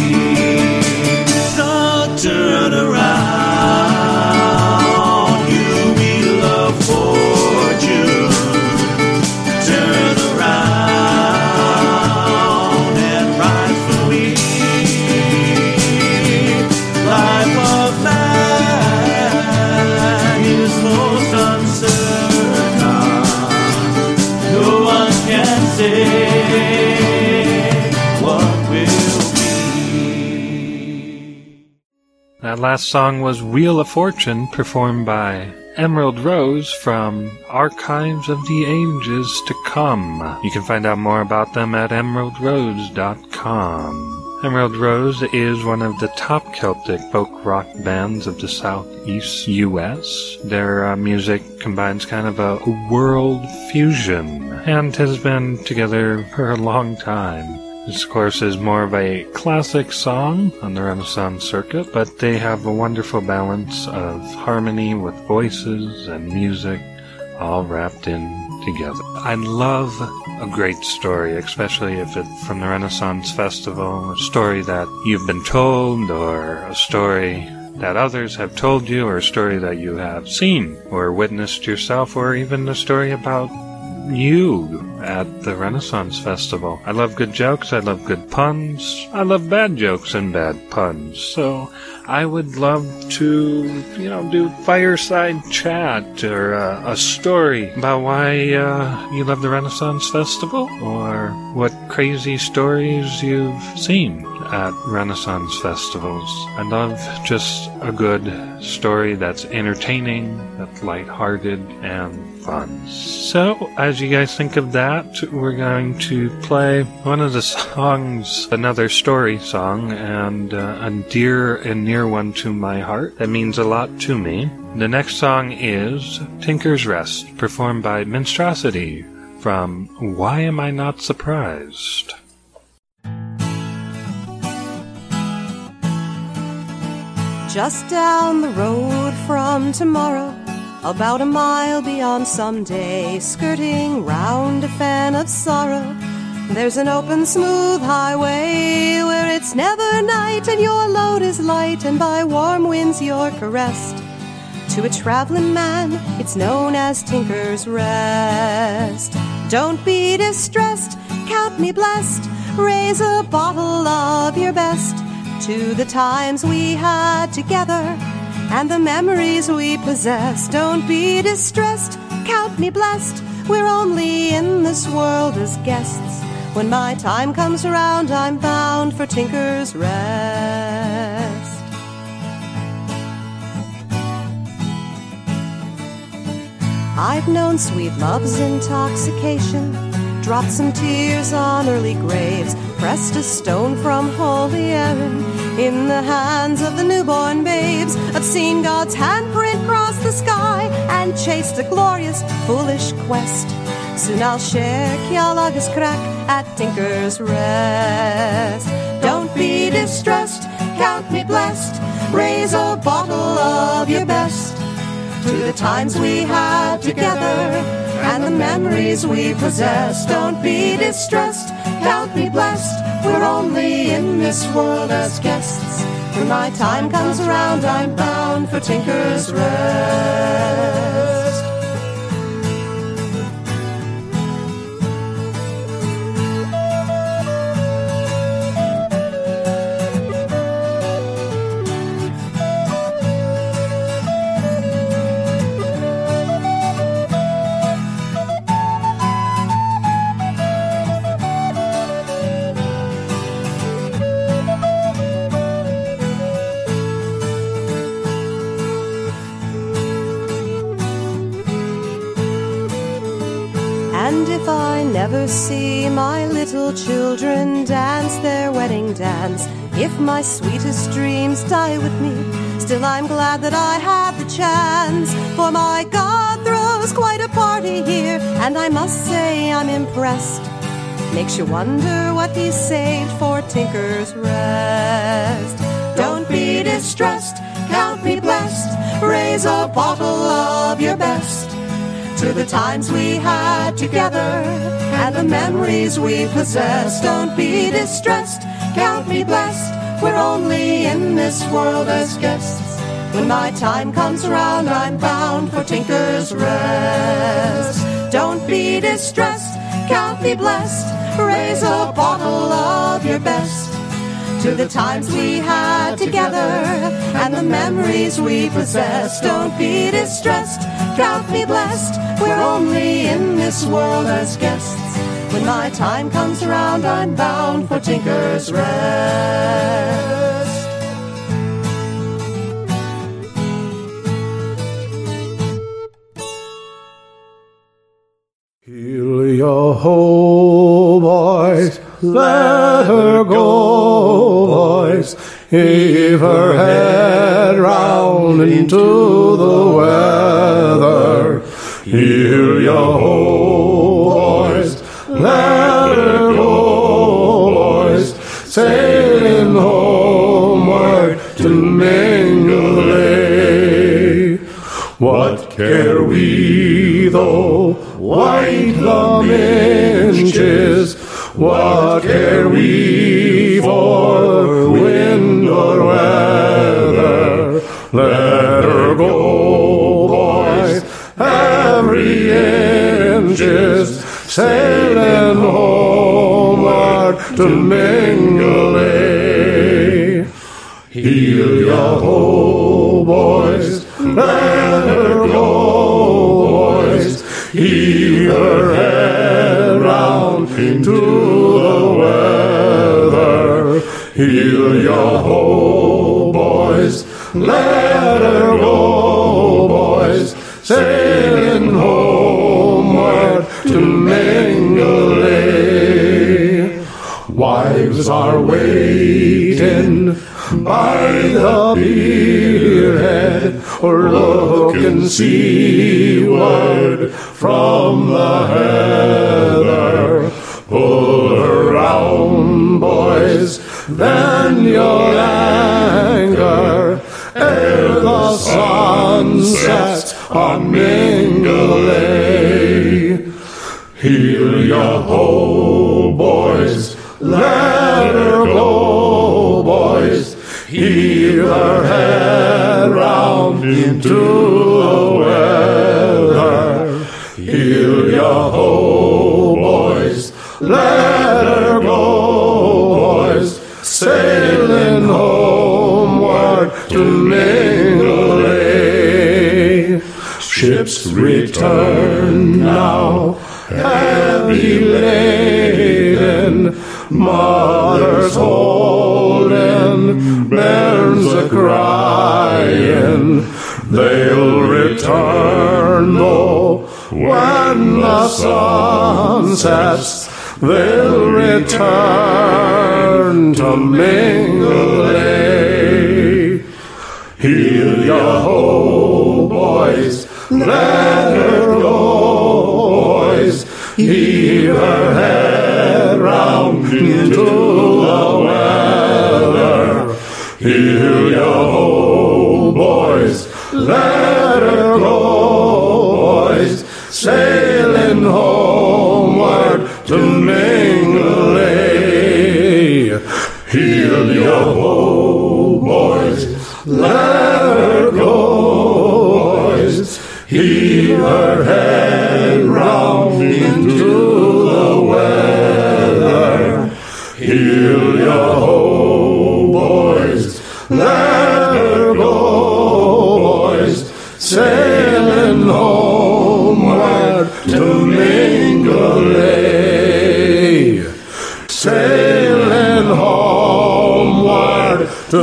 So turn around, you wheel of fortune. Turn around and rise for me. Life of man is most uncertain. No one can say what will be. That last song was Wheel of Fortune, performed by Emerald Rose from Archives of the Ages to Come. You can find out more about them at emerald rose dot com. Emerald Rose is one of the top Celtic folk rock bands of the southeast U S. Their uh, music combines kind of a world fusion and has been together for a long time. This, of course, is more of a classic song on the Renaissance circuit, but they have a wonderful balance of harmony with voices and music all wrapped in together. I love a great story, especially if it's from the Renaissance Festival, a story that you've been told, or a story that others have told you, or a story that you have seen or witnessed yourself, or even a story about you at the Renaissance Festival. I love good jokes, I love good puns, I love bad jokes and bad puns, so I would love to, you know, do fireside chat or uh, a story about why uh, you love the Renaissance Festival, or what crazy stories you've seen at Renaissance festivals. I love just a good story that's entertaining, that's lighthearted, and fun. So, as you guys think of that, we're going to play one of the songs, another story song, and uh, a dear and near one to my heart that means a lot to me. The next song is Tinker's Rest, performed by Minstrosity from Why Am I Not Surprised? Just down the road from tomorrow, about a mile beyond someday, skirting round a fen of sorrow, there's an open, smooth highway where it's never night and your load is light, and by warm winds you're caressed. To a traveling man, it's known as Tinker's Rest. Don't be distressed, count me blessed, raise a bottle of your best to the times we had together and the memories we possess. Don't be distressed, count me blessed, we're only in this world as guests. When my time comes around, I'm bound for Tinker's Rest. I've known sweet love's intoxication, dropped some tears on early graves, pressed a stone from holy Erin in the hands of the newborn babes. I've seen God's handprint cross the sky and chased a glorious, foolish quest. Soon I'll share Cialagas Crack at Tinker's Rest. Don't be distressed, count me blessed, raise a bottle of your best to the times we had together and the memories we possess. Don't be distressed, count me blessed, we're only in this world as guests. When my time comes around, I'm bound for Tinker's Rest. if I never see my little children dance their wedding dance, if my sweetest dreams die with me, still I'm glad that I had the chance. For my God throws quite a party here, and I must say I'm impressed. Makes you wonder what he saved for Tinker's Rest. Don't be distressed, count me blessed, raise a bottle of your best to the times we had together and the memories we possess. Don't be distressed, count me blessed, we're only in this world as guests. When my time comes around, I'm bound for Tinker's Rest. Don't be distressed, count me blessed, raise a bottle of your best to the times we had together and the memories we possess. Don't be distressed, count me blessed, we're only in this world as guests. When my time comes around, I'm bound for Tinker's Rest. Heel yo ho, boys, let her go, boys, heave her head round into the weather. Heel yo ho, boys, let her go, boys, sailing homeward to Mingley. What care we though white the minch is? What care we for wind or weather? Let her go, boys, every inch is sailing homeward to Mingley. Heel yo ho, boys, let her go, boys, heave her head round into the weather. Heel yo ho, boys, let her go, boys, sailing homeward to Mingley. Wives are waiting by the pierhead, or looking seaward from the heather. Pull her round, boys, then you'll anchor ere the sun sets on Mingley. Heel yo ho, boys, let her go, boys, heave her head round into the weather. Heel yo ho, boys, let her go, boys, sailing homeward to Mingley. Ships return now, heavy laden, mothers holding bairns a-crying. They'll return, though, when the sun sets. They'll return to Mingley. Heel yo ho, boys, let her go, boys, heave her head round into the weather. Heel yo ho, boys, let her go, boys, sailing homeward to Mingley. Heel yo ho, boys, let her go, boys, heave her head round into the weather. Heel yo ho, boys, let her go, boys, sailing homeward to Mingley. Sailing homeward to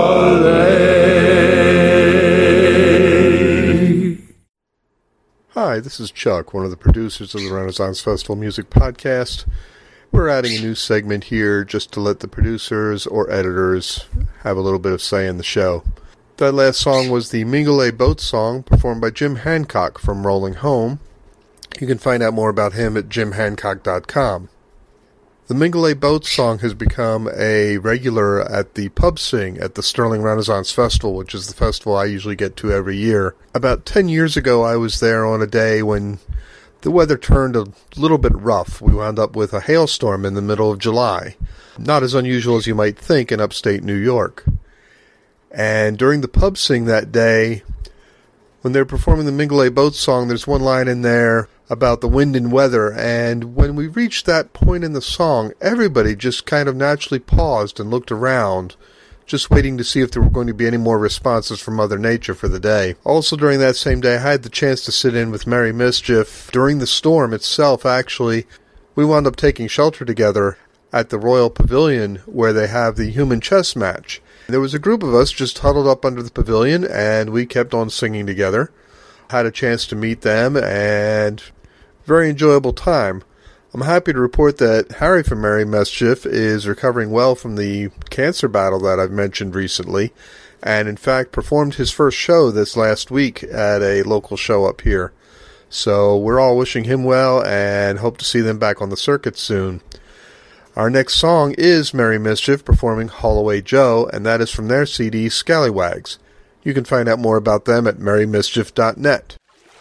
Mingley. Hi, Hi, this is Chuck, one of the producers of the Renaissance Festival Music Podcast. We're adding a new segment here just to let the producers or editors have a little bit of say in the show. That last song was the Mingulay Boat song performed by Jim Hancock from Rolling Home. You can find out more about him at jim hancock dot com. The Mingulay Boat song has become a regular at the Pub Sing at the Sterling Renaissance Festival, which is the festival I usually get to every year. About ten years ago, I was there on a day when the weather turned a little bit rough. We wound up with a hailstorm in the middle of July. Not as unusual as you might think in upstate New York. And during the Pub Sing that day, when they were performing the Mingulay Boat song, there's one line in there about the wind and weather, and when we reached that point in the song, everybody just kind of naturally paused and looked around, just waiting to see if there were going to be any more responses from Mother Nature for the day. Also during that same day, I had the chance to sit in with Merry Mischief. During the storm itself, actually, we wound up taking shelter together at the Royal Pavilion, where they have the human chess match. There was a group of us just huddled up under the pavilion, and we kept on singing together. Had a chance to meet them, and very enjoyable time. I'm happy to report that Harry from Merry Mischief is recovering well from the cancer battle that I've mentioned recently, and in fact performed his first show this last week at a local show up here. So we're all wishing him well and hope to see them back on the circuit soon. Our next song is Merry Mischief performing Holloway Joe, and that is from their C D Scallywags. You can find out more about them at merry mischief dot net.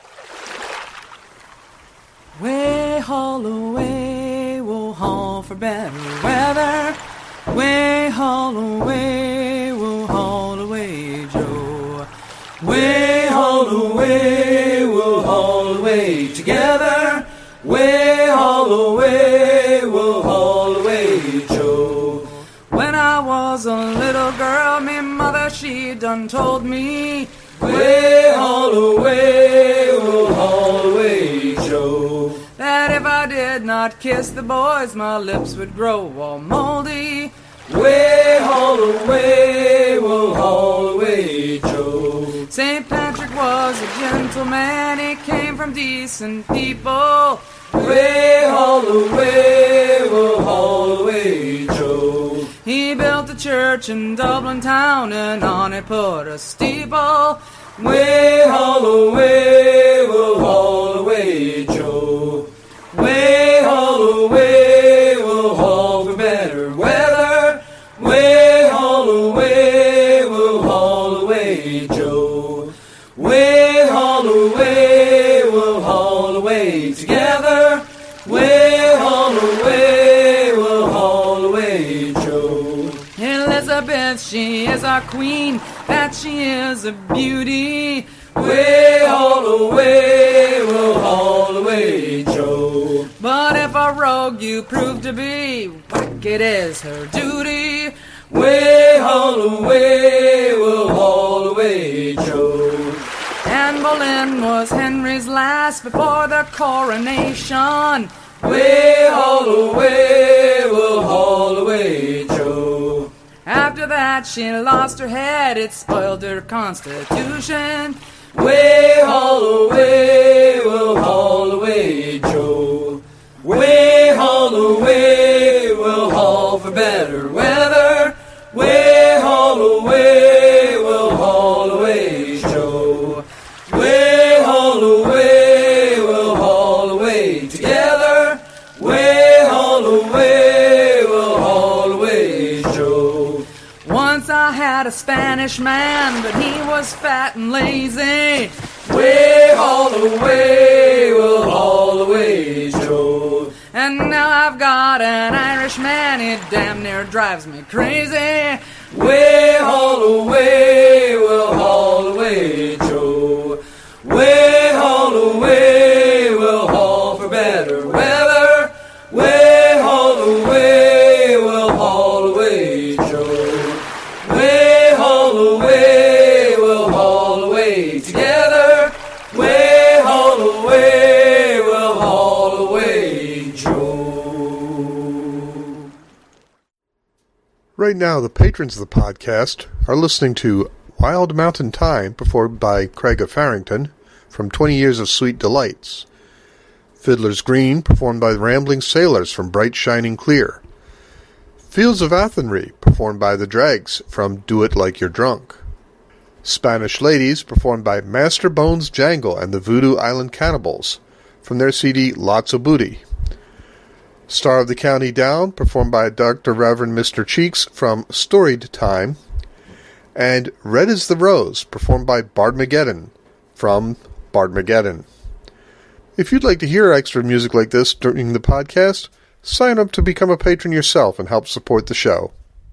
Way Holloway, we'll haul for better weather. Way Holloway, we'll haul away Joe. Way Holloway, we'll haul away together. Way Holloway, we'll haul away Joe. When I was a little girl, me mother, she done told me, way Holloway, we'll haul away Joe. That if I did not kiss the boys, my lips would grow all moldy. Way Holloway, we'll haul away Joe. Saint Patrick was a gentleman, he came from decent people. Way Holloway, we'll haul away Joe. He built a church in Dublin town, and on it put a steeple. Way Holloway, we'll haul away Joe. Way Holloway, we'll haul for better weather. Way Holloway, we'll haul away Joe. Way Holloway, we'll haul away together. Way Holloway, we'll haul away Joe. Elizabeth, she is our queen, that she is a beauty. Way Holloway, we'll haul away Joe. But if a rogue you prove to be, whack, it is her duty. Way Holloway, we'll haul away Joe. Anne Boleyn was Henry's last before the coronation. Way Holloway, we'll haul away Joe. After that she lost her head, it spoiled her constitution. Way Holloway, we'll haul away Joe. Way Holloway, we'll haul for better weather. Way Holloway, we'll haul away Joe. Way Holloway, we'll haul away together. Way Holloway, we'll haul away Joe. Once I had a Spanish man, but he was fat and lazy. Way Holloway, we'll haul away Joe. And now I've got an Irish man, it damn near drives me crazy. Way Holloway, we'll haul away Joe. Way Holloway, we'll haul for better weather. Way Holloway, we'll haul away Joe. Way Holloway, we'll haul away together. Way Holloway, we'll haul away Joe. Right now, the patrons of the podcast are listening to Wild Mountain Time, performed by Craig of Farrington, from twenty Years of Sweet Delights. Fiddler's Green, performed by the Rambling Sailors from Bright Shining Clear. Fields of Athenry, performed by the Dregs from Do It Like You're Drunk. Spanish Ladies, performed by Master Bones Jangle and the Voodoo Island Cannibals from their C D Lots of Booty. Star of the County Down, performed by Doctor Reverend Mister Cheeks from Storied Time. And Red is the Rose, performed by Bardmageddon from Bardmageddon. If you'd like to hear extra music like this during the podcast, sign up to become a patron yourself and help support the show.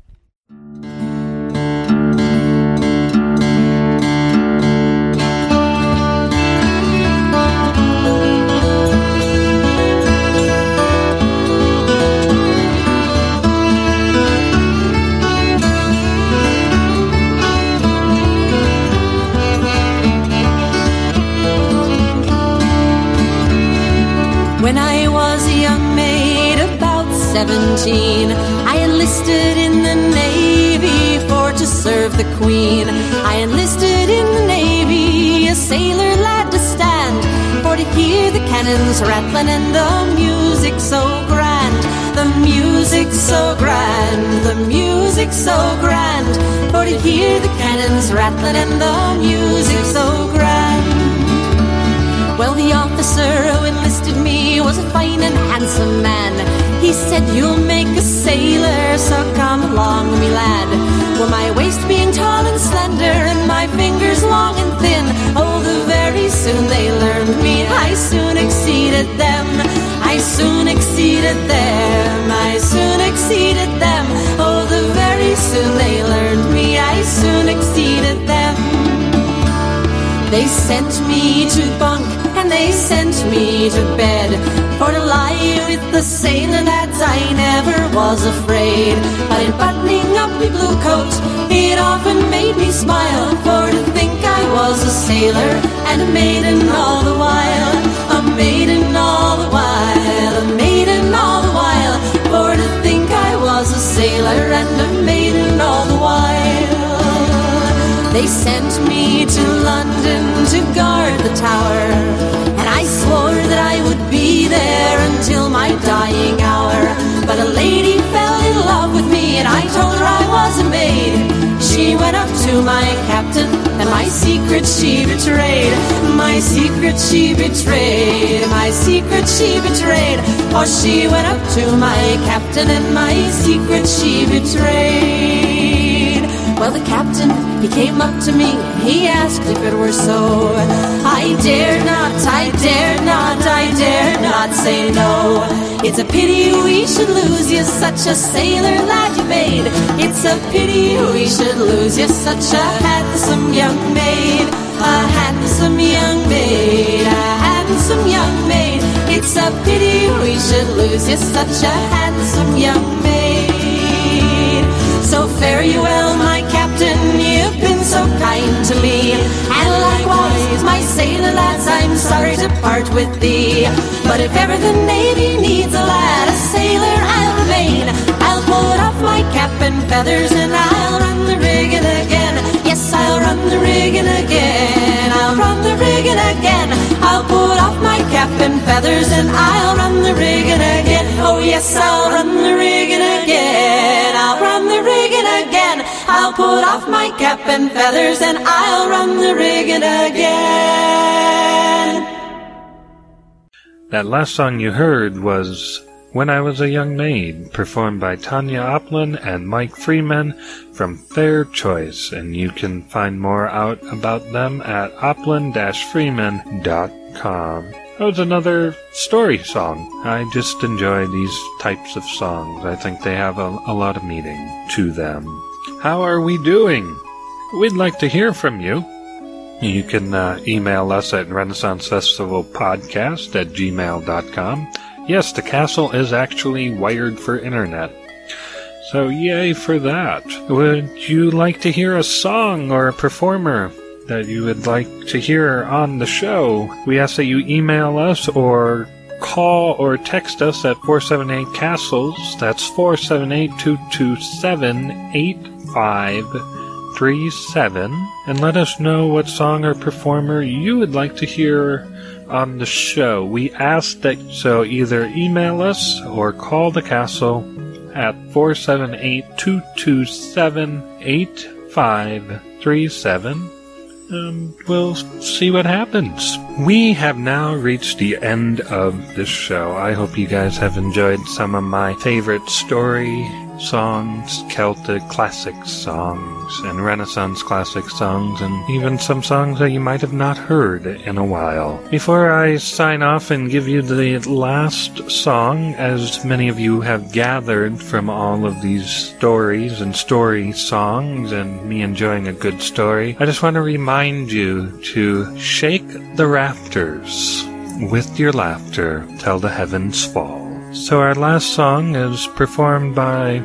When I was a young maid, about seventeen, I enlisted in the Navy for to serve the Queen. I enlisted in the Navy, a sailor lad to stand, for to hear the cannons rattling and the music so grand. The music so grand, the music so grand, for to hear the cannons rattling and the music so grand. Well, the officer who enlisted me was a fine and handsome man. He said, you'll make a sailor, so come along, me lad. Well, my waist being tall and slender, and my fingers long and thin, oh, the very soon they learned me. I soon exceeded them, I soon exceeded them, I soon exceeded them. Oh, the very soon they learned me, I soon exceeded them. They sent me to bunk, and they sent me to bed, for to lie with the sailor lads I never was afraid. But in buttoning up my blue coat, it often made me smile, for to think I was a sailor, and a maiden all the while, a maiden all the while, a maiden all the while, for to think I was a sailor, and a maiden all the while. They sent me to London to guard the tower, and I swore that I would be there until my dying hour. But a lady fell in love with me, and I told her I was a maid. She went up to my captain, and my secret she betrayed. My secret she betrayed, my secret she betrayed. For she went up to my captain, and my secret she betrayed. Well, the captain, he came up to me, he asked if it were so. I dare not, I dare not, I dare not say no. It's a pity we should lose you, such a sailor lad you made. It's a pity we should lose you, such a handsome young maid. A handsome young maid, a handsome young maid. It's a pity we should lose you, such a handsome young maid. So fare you well, my captain, you've been so kind to me. And likewise, my sailor lads, I'm sorry to part with thee. But if ever the Navy needs a lad, a sailor I'll remain. I'll put off my cap and feathers, and I'll run the rigging again. Yes, I'll run the rigging again. I'll run the rigging again. I'll put off my cap and feathers, and I'll run the rigging again. Oh yes, I'll run the rigging again. I'll run the rigging again. I'll put off my cap and feathers, and I'll run the rigging again. That last song you heard was When I Was a Young Maid, performed by Tanya Oplin and Mike Freeman from Fair Choice, and you can find more out about them at oplin dash freeman dot com. That was another story song. I just enjoy these types of songs. I think they have a, a lot of meaning to them. How are we doing? We'd like to hear from you. You can uh, email us at Renaissance Festival Podcast at gmail dot com. Yes, the castle is actually wired for internet. So yay for that. Would you like to hear a song or a performer that you would like to hear on the show? We ask that you email us or call or text us at four seven eight castles. That's four seven eight, two two seven, eight five three seven and let us know what song or performer you would like to hear on the show. We ask that, so either email us or call the castle at four seven eight, two two seven, eight five three seven. Um, we'll see what happens. We have now reached the end of this show. I hope you guys have enjoyed some of my favorite story songs, Celtic classic songs, and Renaissance classic songs, and even some songs that you might have not heard in a while. Before I sign off and give you the last song, as many of you have gathered from all of these stories and story songs and me enjoying a good story, I just want to remind you to shake the rafters with your laughter till the heavens fall. So our last song is performed by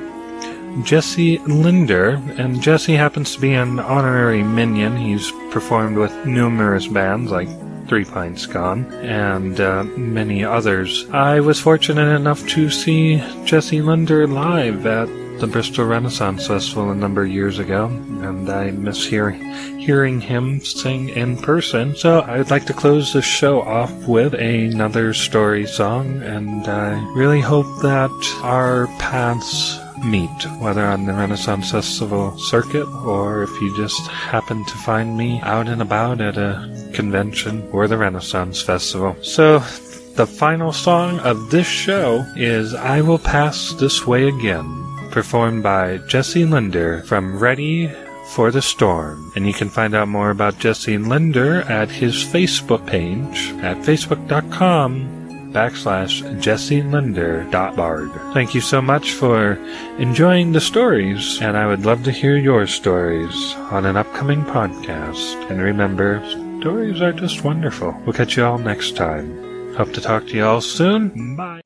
Jesse Linder, and Jesse happens to be an honorary minion. He's performed with numerous bands like Three Pints Gone and uh, many others. I was fortunate enough to see Jesse Linder live at the Bristol Renaissance Festival a number of years ago, and I miss hear, hearing him sing in person. So I'd like to close the show off with another story song, and I really hope that our paths meet, whether on the Renaissance Festival circuit or if you just happen to find me out and about at a convention or the Renaissance Festival. So the final song of this show is I Will Pass This Way Again, performed by Jesse Linder from Ready for the Storm. And you can find out more about Jesse Linder at his Facebook page at facebook.com backslash jesselinder.bard. Thank you so much for enjoying the stories, and I would love to hear your stories on an upcoming podcast. And remember, stories are just wonderful. We'll catch you all next time. Hope to talk to you all soon. Bye.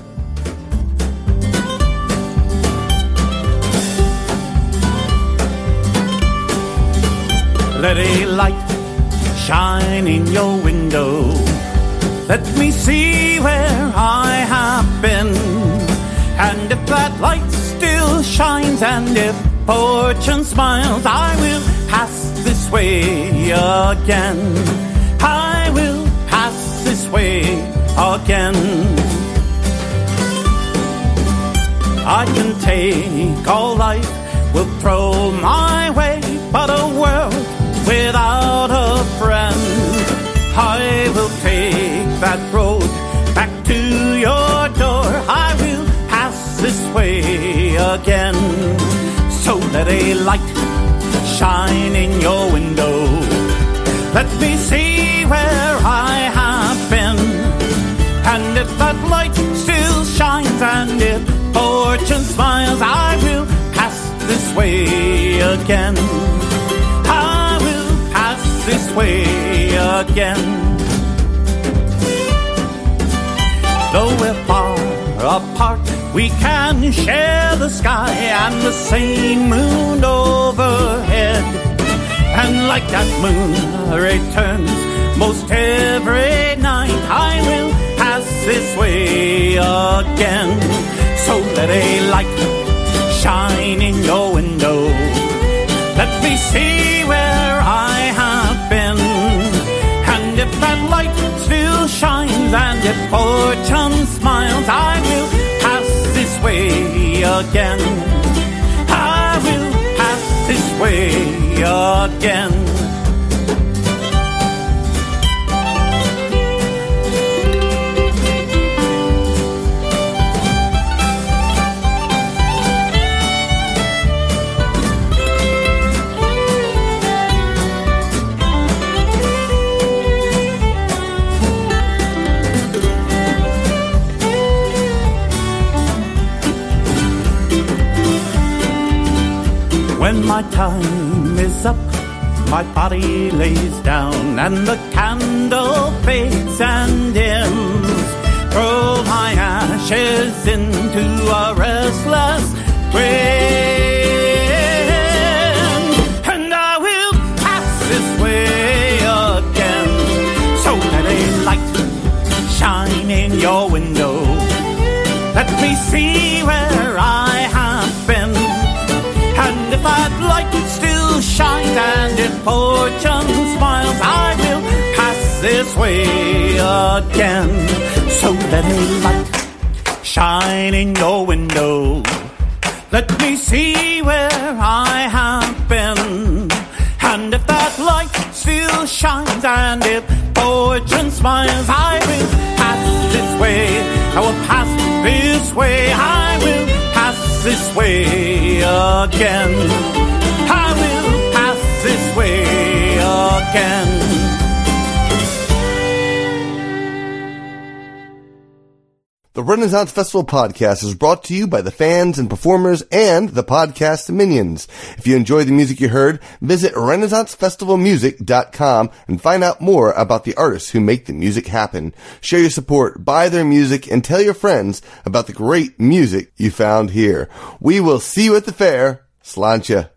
Let a light shine in your window. Let me see where I have been. And if that light still shines, and if fortune smiles, I will pass this way again. I will pass this way again. I can take all life will throw my way, but a world without a friend. I will take that road back to your door. I will pass this way again. So let a light shine in your window. Let me see where I have been. And if that light still shines, and if fortune smiles, I will pass this way again. I will pass this way again. Though we're far apart, we can share the sky and the same moon overhead. And like that moon returns most every night, I will pass this way again. So let a light shine in your window. Let me see where I have been. And if that light still shines, and if fortune smiles, I will pass this way again. I will pass this way again. When my time is up, my body lays down, and the candle fades and dims. Throw my ashes into a restless wind, and I will pass this way again. So let a light shine in your window. Let me see where I have been. And if that light still shines, shines and if fortune smiles, I will pass this way again. So let a light shine in your window. Let me see where I have been. And if that light still shines and if fortune smiles, I will pass this way. I will pass this way. I will pass this way again. I will pass this way again. The Renaissance Festival Podcast is brought to you by the fans and performers and the podcast minions. If you enjoyed the music you heard, visit renaissance festival music dot com and find out more about the artists who make the music happen. Share your support, buy their music, and tell your friends about the great music you found here. We will see you at the fair. Sláinte.